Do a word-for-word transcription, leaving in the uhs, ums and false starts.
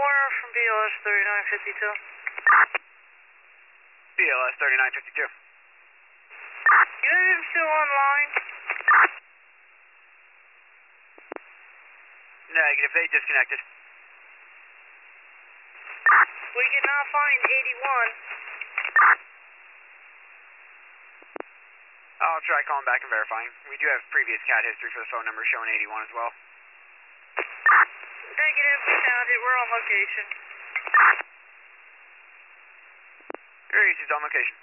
Warner from B L S thirty-nine fifty-two. B L S thirty-nine fifty-two. You have him still online? Negative, they disconnected. We cannot find eighty-one. I'll try calling back and verifying. We do have previous cat history for the phone number showing eighty-one as well. Negative, we found it. We're on location. Aries is on location.